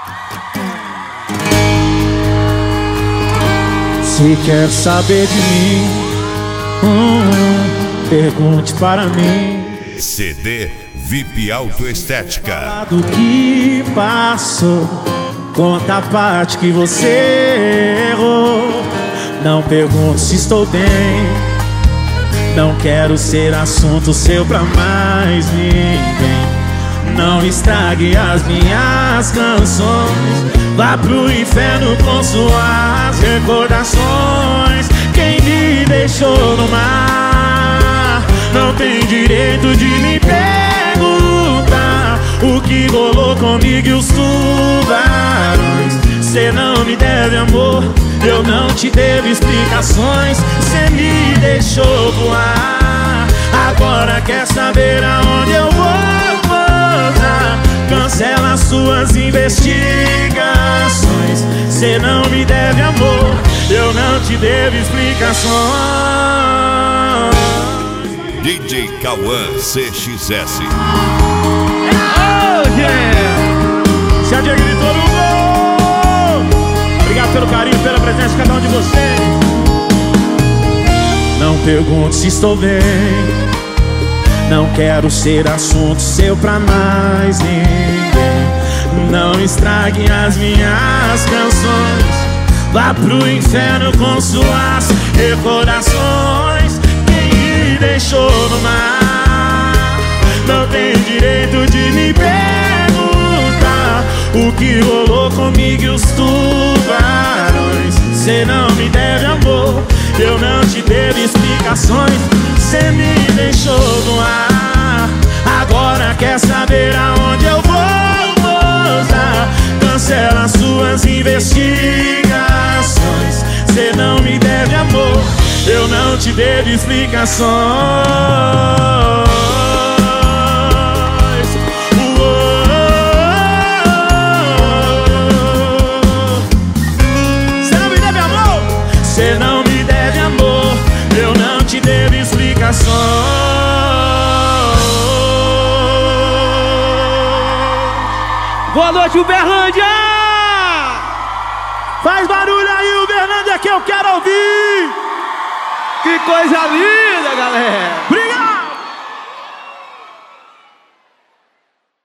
Se quer saber de mim, pergunte para mim. CD VIP Autoestética. Do que passou, conta a parte que você errou. Não pergunto se estou bem, não quero ser assunto seu pra mais ninguém. Não estrague as minhas canções, vá pro inferno com suas recordações. Quem me deixou no mar não tem direito de me perguntar o que rolou comigo e os tubarões. Cê não me deve amor, eu não te devo explicações. Cê me deixou voar, agora quer saber aonde eu vou pousar. Cancela suas investigações. Cê não me deve amor, eu não te devo explicações. DJ Cauã CXS. Oh, yeah! Se a Diego gritou no gol. Obrigado pelo carinho, pela presença de cada um de vocês. Não pergunte se estou bem, não quero ser assunto seu pra mais ninguém. Não estrague as minhas canções, vá pro inferno com suas recordações. Quem me deixou no mar não tem direito de me perguntar o que rolou comigo e os tubarões. Cê não me deve amor, eu não te devo explicações. Cê me deixou no ar, agora quer saber aonde eu vou pousar. Cancela suas investigações. Cê não me deve amor, eu não te devo explicações. Cê não me deve amor, cê não me deve amor, eu não te devo explicações. Boa noite, Uberlândia! Faz barulho aí, Uberlândia, que eu quero ouvir! Que coisa linda, galera! Obrigado!